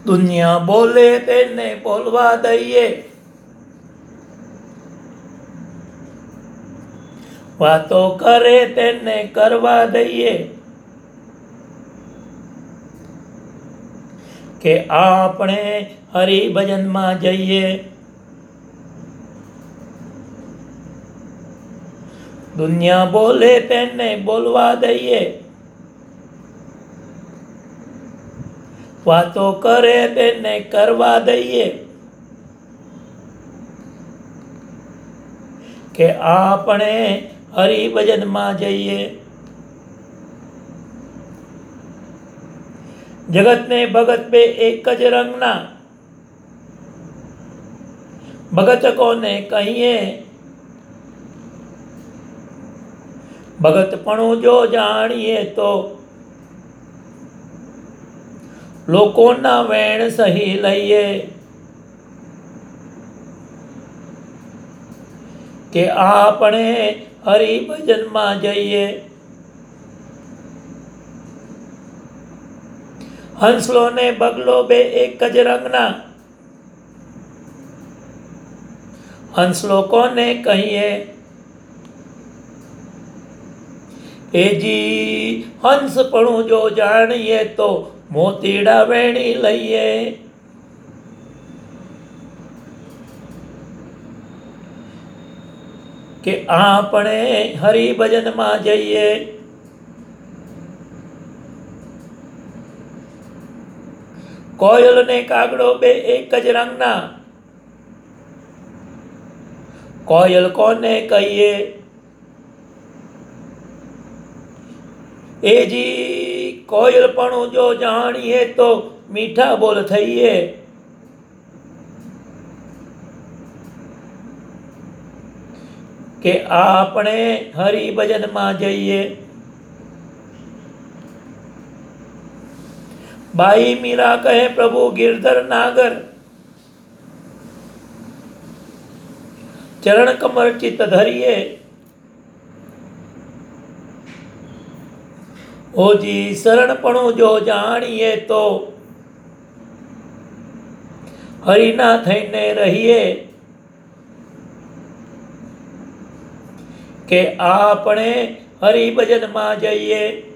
દુનિયા બોલે તેને બોલવા દઈએ, વાતો કરે તેને કરવા દઈએ, કે આપણે હરિભજનમાં જઈએ. દુનિયા બોલે તેને બોલવા દઈએ, વાતો કરે તેને કરવા દઈએ, કે આપણે હરિભજનમાં જઈએ. જગત ને ભગત બે એક જ રંગના, ભગત કોને કહીએ? ભગતપણું જો જાણીએ તો લોકોના વેણ સહી લઈએ, કે આપણે હરિભજનમાં જઈએ. હંસલો ને બગલો બે એક જ રંગના, હંસલો કોને કહીએ? એજી હંસપણું જો જાણીએ તો મોતીડા વેણી લઈએ, કે આપણે હરિભજનમાં જઈએ. કોયલ ને કાગડો બે એક જ રંગના, કોયલ કોને કહીએ? એજી કોયલપણું જો જાણીએ તો મીઠા બોલ થઈએ, કે આપણે હરિભજનમાં જઈએ. બાઈ મીરા કહે પ્રભુ ગિરધર નાગર, ચરણ કમર ચિત્ત ધરીએ. ઓજી શરણપણું જો જાણીએ તો હરિના થઈને રહીએ, કે આપણે હરિભજનમાં જઈએ.